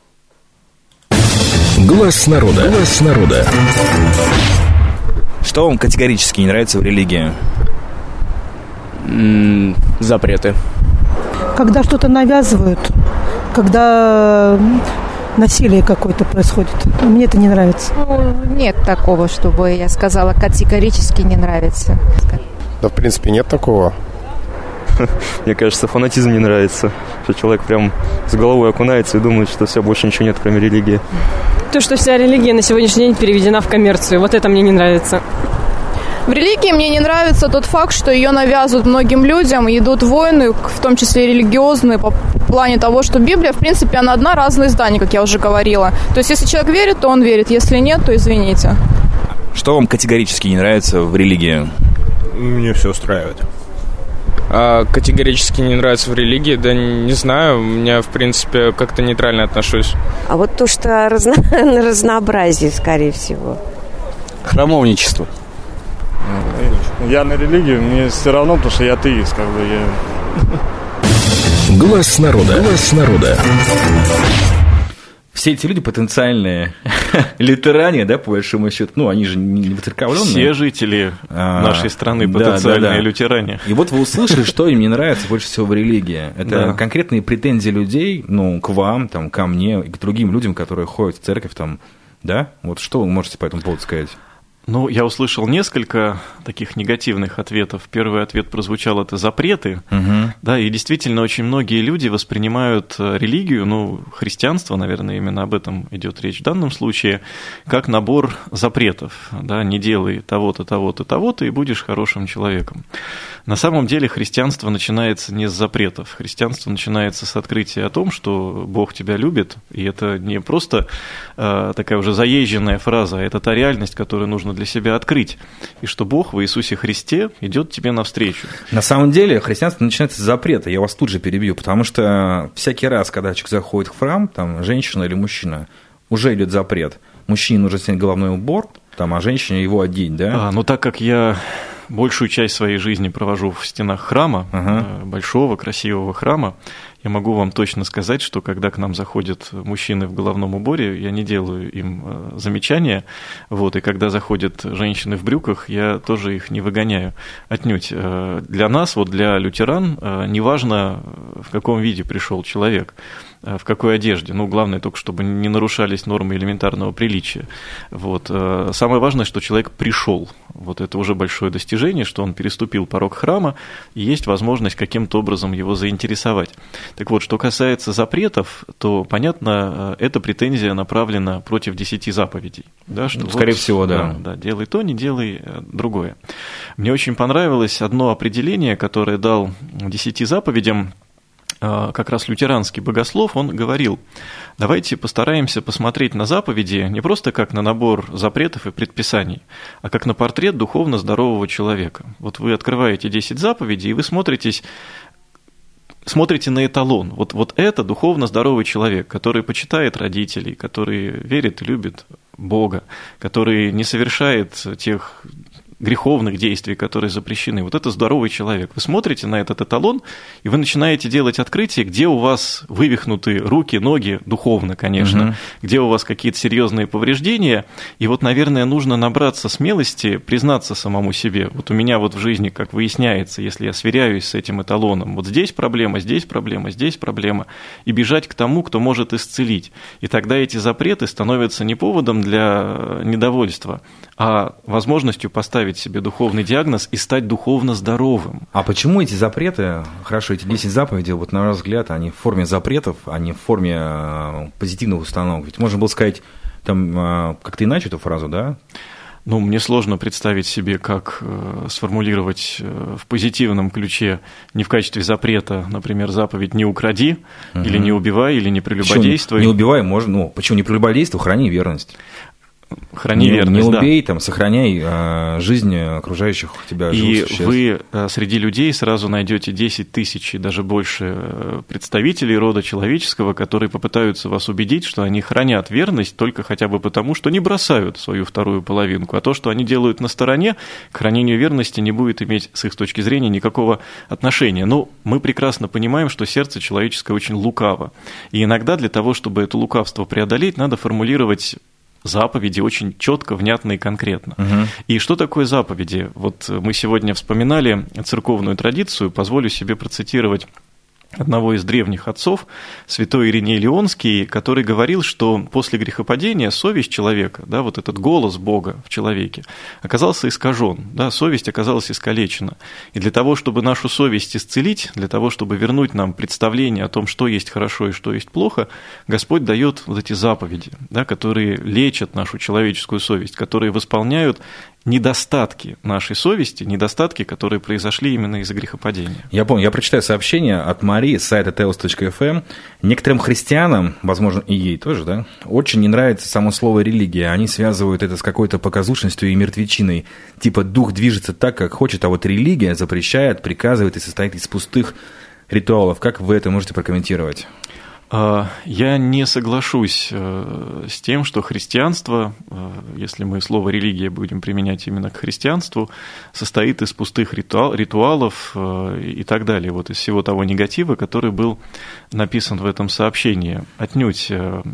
Глаз народа. Глаз народа. Что вам категорически не нравится в религии? Запреты. Когда что-то навязывают, когда насилие какое-то происходит. Мне это не нравится. Нет такого, чтобы я сказала категорически не нравится. Да, в принципе, нет такого. Мне кажется, фанатизм не нравится. Что человек прям с головой окунается и думает, что все, больше ничего нет, кроме религии. То, что вся религия на сегодняшний день переведена в коммерцию, вот это мне не нравится. В религии мне не нравится тот факт, что ее навязывают многим людям, идут войны, в том числе религиозные, по плане того, что Библия, в принципе, она одна, разные издания, как я уже говорила. То есть, если человек верит, то он верит, если нет, то извините. Что вам категорически не нравится в религии? Мне все устраивает. Категорически не нравится в религии, да не знаю, я, в принципе, как-то нейтрально отношусь. А вот то, что разнообразие, скорее всего. Храмовничество. Я на религию, мне все равно, потому что я атеист, как бы я... Глаз народа. Глаз народа. Все эти люди потенциальные лютеране, да, по большому счету, ну, они же не выцерковленные. Все жители нашей страны потенциальные лютеране. И вот вы услышали, что им не нравится больше всего в религии. Это конкретные претензии людей, ну, к вам, там, ко мне и к другим людям, которые ходят в церковь, там, да? Вот что вы можете по этому поводу сказать? Ну, я услышал несколько таких негативных ответов. Первый ответ прозвучал, это запреты. Да, и действительно очень многие люди воспринимают религию, ну, христианство, наверное, именно об этом идет речь в данном случае, как набор запретов. Да, не делай того-то, того-то, того-то, и будешь хорошим человеком. На самом деле христианство начинается не с запретов. Христианство начинается с открытия о том, что Бог тебя любит, и это не просто такая уже заезженная фраза, а это та реальность, которую нужно для себя открыть, и что Бог в Иисусе Христе идет тебе навстречу. На самом деле христианство начинается с запрета, я вас тут же перебью, потому что всякий раз, когда человек заходит в храм, там, женщина или мужчина, уже идет запрет. Мужчине нужно снять головной убор, там, а женщине его одеть, да? Ну, так как я большую часть своей жизни провожу в стенах храма, большого, красивого храма, я могу вам точно сказать, что когда к нам заходят мужчины в головном уборе, я не делаю им замечания, вот, и когда заходят женщины в брюках, я тоже их не выгоняю отнюдь. Для нас, вот для лютеран, неважно, в каком виде пришел человек, в какой одежде. Ну, главное только, чтобы не нарушались нормы элементарного приличия. Вот. Самое важное, что человек пришел. Вот это уже большое достижение, что он переступил порог храма, и есть возможность каким-то образом его заинтересовать. Так вот, что касается запретов, то, понятно, эта претензия направлена против 10 заповедей. Да, что скорее всего, да. Да, делай то, не делай другое. Мне очень понравилось одно определение, которое дал 10 заповедям как раз лютеранский богослов. Он говорил: давайте постараемся посмотреть на заповеди не просто как на набор запретов и предписаний, а как на портрет духовно здорового человека. Вот вы открываете 10 заповедей, и вы смотрите на эталон. Вот это духовно здоровый человек, который почитает родителей, который верит и любит Бога, который не совершает тех греховных действий, которые запрещены. Вот это здоровый человек. Вы смотрите на этот эталон, и вы начинаете делать открытие, где у вас вывихнуты руки, ноги, духовно, конечно, где у вас какие-то серьезные повреждения. И вот, наверное, нужно набраться смелости, признаться самому себе. Вот у меня вот в жизни, как выясняется, если я сверяюсь с этим эталоном, вот здесь проблема, здесь проблема, здесь проблема, и бежать к тому, кто может исцелить. И тогда эти запреты становятся не поводом для недовольства, а возможностью поставить себе духовный диагноз и стать духовно здоровым. А почему эти запреты, хорошо, эти 10 заповедей, вот на ваш взгляд, они в форме запретов, а не в форме позитивных установок? Ведь можно было сказать там как-то иначе эту фразу, да? Ну, мне сложно представить себе, как сформулировать в позитивном ключе, не в качестве запрета, например, заповедь «не укради», или «не убивай», или «не прелюбодействуй». Не убивай, можно, ну, почему не прелюбодействуй, храни верность. Храни верность, не убей, там, сохраняй жизнь окружающих тебя живых существ. И вы среди людей сразу найдете 10 тысяч и даже больше представителей рода человеческого, которые попытаются вас убедить, что они хранят верность только хотя бы потому, что не бросают свою вторую половинку, а то, что они делают на стороне, к хранению верности не будет иметь с их точки зрения никакого отношения. Но мы прекрасно понимаем, что сердце человеческое очень лукаво. И иногда для того, чтобы это лукавство преодолеть, надо формулировать заповеди очень четко, внятно и конкретно. И что такое заповеди? Вот мы сегодня вспоминали церковную традицию, позволю себе процитировать одного из древних отцов, святой Ириней Леонский, который говорил, что после грехопадения совесть человека, да, вот этот голос Бога в человеке, оказался искажен, да, совесть оказалась искалечена. И для того, чтобы нашу совесть исцелить, для того, чтобы вернуть нам представление о том, что есть хорошо и что есть плохо, Господь дает вот эти заповеди, да, которые лечат нашу человеческую совесть, которые восполняют недостатки нашей совести, недостатки, которые произошли именно из-за грехопадения. Я помню, я прочитаю сообщение от Марии с сайта teos.fm. Некоторым христианам, возможно, и ей тоже, да, очень не нравится само слово «религия». Они связывают это с какой-то показушностью и мертвечиной. Типа дух движется так, как хочет, а вот религия запрещает, приказывает и состоит из пустых ритуалов. Как вы это можете прокомментировать? Я не соглашусь с тем, что христианство, если мы слово «религия» будем применять именно к христианству, состоит из пустых ритуалов и так далее, вот из всего того негатива, который был написан в этом сообщении. Отнюдь,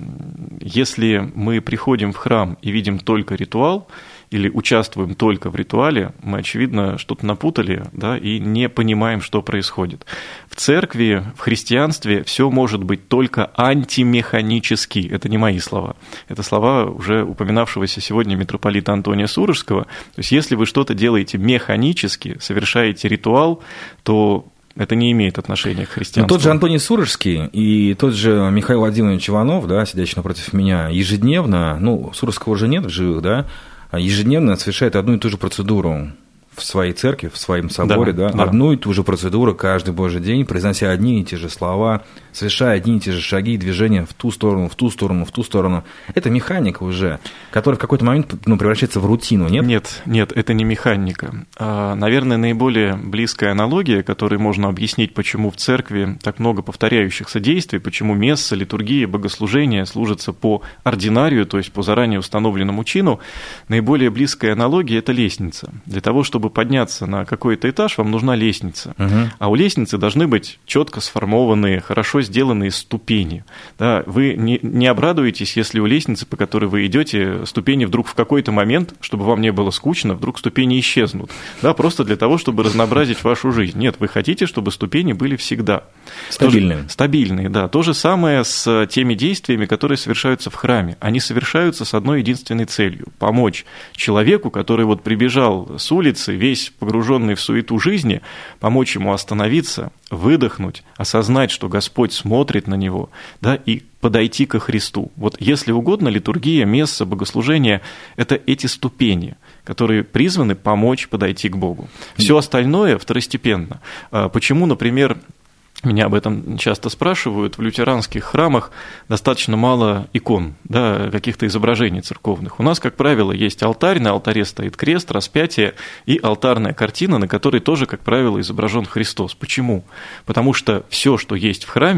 если мы приходим в храм и видим только ритуал, или участвуем только в ритуале, мы, очевидно, что-то напутали, да, и не понимаем, что происходит. В церкви, в христианстве все может быть только антимеханически. Это не мои слова. Это слова уже упоминавшегося сегодня митрополита Антония Сурожского. То есть, если вы что-то делаете механически, совершаете ритуал, то это не имеет отношения к христианству. Но тот же Антоний Сурожский и тот же Михаил Владимирович Иванов, да, сидящий напротив меня, ежедневно, ну, Сурожского уже нет в живых, да, ежедневно совершает одну и ту же процедуру в своей церкви, в своем соборе, да. Одну и ту же процедуру каждый божий день, произнося одни и те же слова, совершая одни и те же шаги и движения в ту сторону, в ту сторону, в ту сторону. Это механика уже, которая в какой-то момент превращается в рутину, нет? Нет, это не механика. Наверное, наиболее близкая аналогия, которой можно объяснить, почему в церкви так много повторяющихся действий, почему месса, литургия, богослужения служатся по ординарию, то есть по заранее установленному чину, наиболее близкая аналогия – это лестница. Для того, чтобы подняться на какой-то этаж, вам нужна лестница. А у лестницы должны быть четко сформованные, хорошо сделанные ступени. Да, вы не обрадуетесь, если у лестницы, по которой вы идете, ступени вдруг в какой-то момент, чтобы вам не было скучно, вдруг ступени исчезнут. Да, просто для того, чтобы разнообразить вашу жизнь. Нет, вы хотите, чтобы ступени были всегда. Стабильные. Стабильные, да. То же самое с теми действиями, которые совершаются в храме. Они совершаются с одной единственной целью – помочь человеку, который вот прибежал с улицы, весь погруженный в суету жизни, помочь ему остановиться, выдохнуть, осознать, что Господь смотрит на него, да, и подойти ко Христу. Вот если угодно, литургия, месса, богослужение – это эти ступени, которые призваны помочь подойти к Богу. Все остальное второстепенно. Почему, например, меня об этом часто спрашивают, в лютеранских храмах достаточно мало икон, да, каких-то изображений церковных. У нас, как правило, есть алтарь, на алтаре стоит крест, распятие и алтарная картина, на которой тоже, как правило, изображен Христос. Почему? Потому что все, что есть в храме,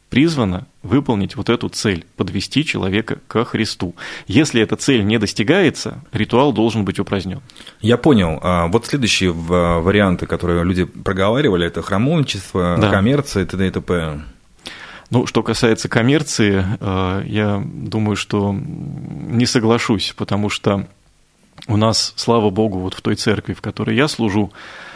призвана выполнить вот эту цель – подвести человека ко Христу. Если эта цель не достигается, ритуал должен быть упразднен. Я понял. Вот следующие варианты, которые люди проговаривали, это храмовничество, коммерция, т.д. и т.п. Ну, что касается коммерции, я думаю, что не соглашусь, потому что у нас, слава Богу, вот в той церкви, в которой я служу,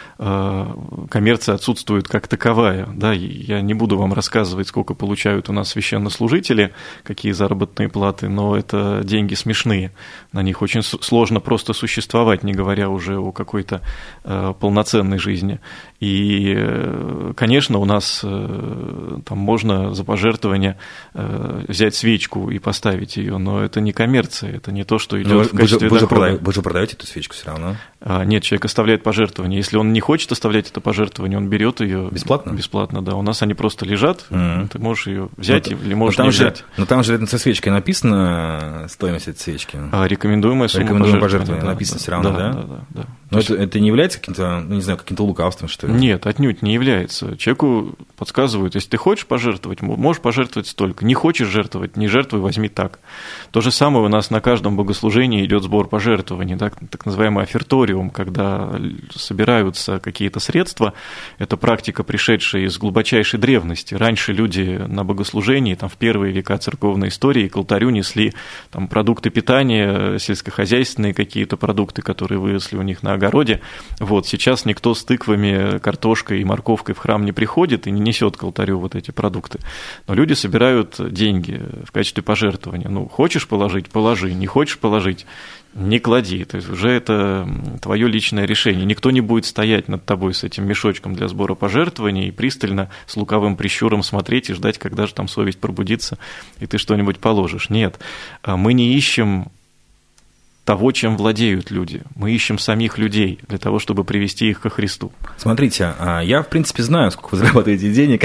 коммерция отсутствует как таковая. Да, я не буду вам рассказывать, сколько получают у нас священнослужители, какие заработные платы, но это деньги смешные. На них очень сложно просто существовать, не говоря уже о какой-то полноценной жизни. И, конечно, у нас там можно за пожертвование взять свечку и поставить ее, но это не коммерция, это не то, что идет в качестве дохода. Вы же продаете эту свечку все равно? Нет, человек оставляет пожертвование. Если он не хочет оставлять это пожертвование, он берет ее бесплатно? Бесплатно, да. У нас они просто лежат, ты можешь ее взять или можешь не взять. Но там же со свечкой написано стоимость этой свечки. Рекомендуемая сумма пожертвования. Написано все равно, да? Но это не является каким-то, ну, не знаю, каким-то лукавством, что ли? Нет, отнюдь не является. Человеку подсказывают, если ты хочешь пожертвовать, можешь пожертвовать столько. Не хочешь жертвовать, не жертвуй, возьми так. То же самое у нас на каждом богослужении идет сбор пожертвований, так называемый оферториум, когда собираются какие-то средства. Это практика, пришедшая из глубочайшей древности. Раньше люди на богослужении, там, в первые века церковной истории, к алтарю несли там, продукты питания, сельскохозяйственные какие-то продукты, которые выросли у них на огороде. Вот, сейчас никто с тыквами, картошкой и морковкой в храм не приходит и не несет к алтарю вот эти продукты. Но люди собирают деньги в качестве пожертвования. Ну, хочешь положить – положи, не хочешь положить – не клади. То есть уже это твое личное решение. Никто не будет стоять над тобой с этим мешочком для сбора пожертвований и пристально с лукавым прищуром смотреть и ждать, когда же там совесть пробудится, и ты что-нибудь положишь. Нет, мы не ищем того, чем владеют люди. Мы ищем самих людей для того, чтобы привести их ко Христу. Смотрите, я, в принципе, знаю, сколько вы зарабатываете денег,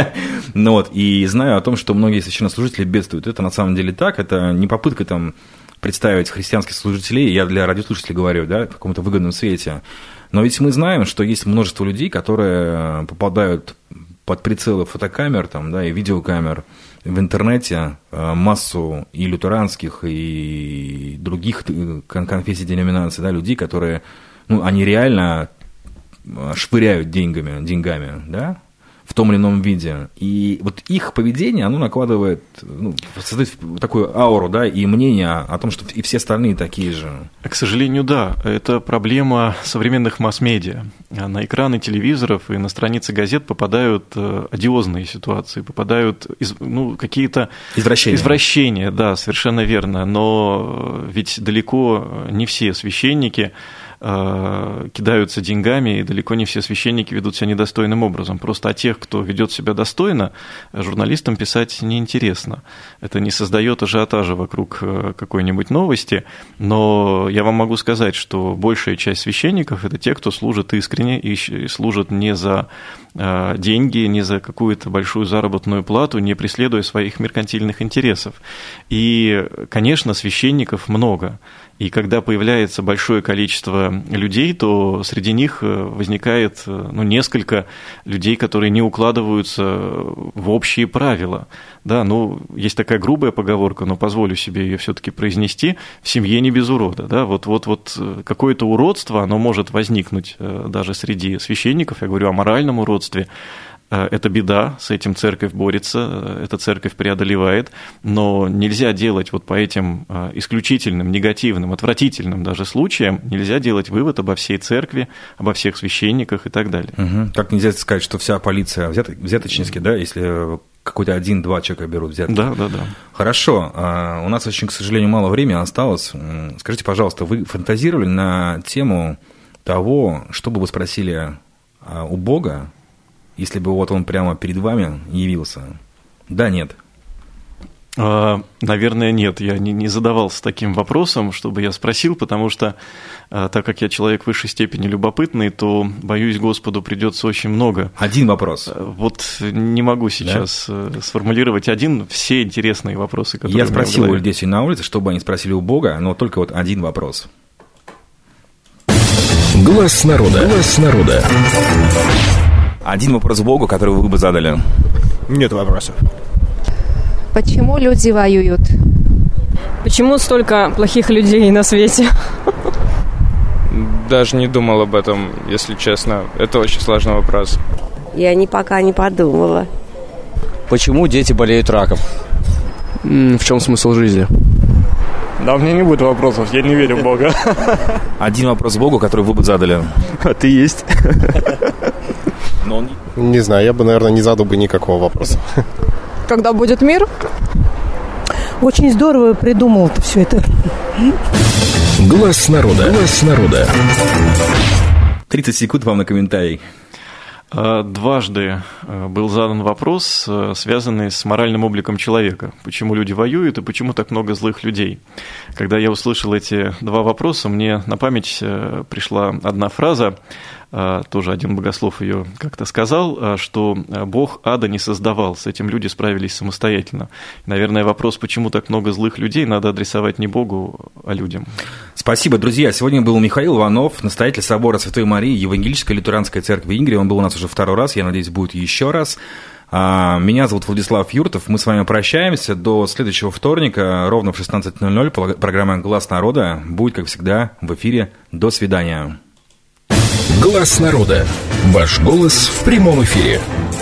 и знаю о том, что многие священнослужители бедствуют. Это на самом деле так, это не попытка там представить христианских служителей, я для радиослушателей говорю, да, в каком-то выгодном свете. Но ведь мы знаем, что есть множество людей, которые попадают под прицелы фотокамер там, да, и видеокамер в интернете, массу и лютеранских, и других конфессий, деноминаций, да, людей, которые, ну, они реально швыряют деньгами, да, в том или ином виде. И вот их поведение, оно накладывает, ну, создает такую ауру, да, и мнение о том, что и все остальные такие же. К сожалению, да. Это проблема современных масс-медиа. На экраны телевизоров и на страницы газет попадают одиозные ситуации, попадают какие-то извращения, да, совершенно верно. Но ведь далеко не все священники кидаются деньгами, и далеко не все священники ведут себя недостойным образом. Просто о тех, кто ведет себя достойно, журналистам писать неинтересно. Это не создает ажиотажа вокруг какой-нибудь новости, но я вам могу сказать, что большая часть священников – это те, кто служит искренне и служат не за деньги, не за какую-то большую заработную плату, не преследуя своих меркантильных интересов. И, конечно, священников много. И когда появляется большое количество людей, то среди них возникает несколько людей, которые не укладываются в общие правила. Да, есть такая грубая поговорка, но позволю себе ее все-таки произнести: в семье не без урода. Да? Вот какое-то уродство, оно может возникнуть даже среди священников, я говорю о моральном уродстве. Это беда, с этим церковь борется, эта церковь преодолевает, но нельзя делать вот по этим исключительным, негативным, отвратительным даже случаям, нельзя делать вывод обо всей церкви, обо всех священниках и так далее. Угу. Как нельзя сказать, что вся полиция взяточники, да, если какой-то 1-2 человека берут взятки? Да. Хорошо, у нас очень, к сожалению, мало времени осталось. Скажите, пожалуйста, вы фантазировали на тему того, что бы вы спросили у Бога, если бы вот он прямо перед вами явился? Да, нет? Наверное, нет. Я не задавался таким вопросом, чтобы я спросил, потому что, так как я человек в высшей степени любопытный, то, боюсь, Господу придется очень много. Один вопрос. Вот не могу сейчас сформулировать все интересные вопросы, которые я спросил у людей на улице, чтобы они спросили у Бога, но только вот один вопрос. Глаз народа. Один вопрос Богу, который вы бы задали. Нет вопросов. Почему люди воюют? Почему столько плохих людей на свете? Даже не думал об этом, если честно. Это очень сложный вопрос. Я пока не подумала. Почему дети болеют раком? В чем смысл жизни? Да, у меня не будет вопросов, я не верю в Бога. Один вопрос Богу, который вы бы задали. А ты есть? Не знаю, я бы, наверное, не задал бы никакого вопроса. Когда будет мир? Очень здорово придумал все это. Глаз народа. Глаз народа. 30 секунд вам на комментарий. Дважды был задан вопрос, связанный с моральным обликом человека. Почему люди воюют и почему так много злых людей? Когда я услышал эти два вопроса, мне на память пришла одна фраза, тоже один богослов ее как-то сказал, что Бог ада не создавал, с этим люди справились самостоятельно. Наверное, вопрос, почему так много злых людей, надо адресовать не Богу, а людям. Спасибо, друзья. Сегодня был Михаил Иванов, настоятель собора Святой Марии Евангелической лютеранской церкви Ингрии. Он был у нас уже второй раз, я надеюсь, будет еще раз. Меня зовут Владислав Юртов. Мы с вами прощаемся до следующего вторника, ровно в 16:00. Программа «Глаз народа» будет, как всегда, в эфире. До свидания. Глаз народа. Ваш голос в прямом эфире.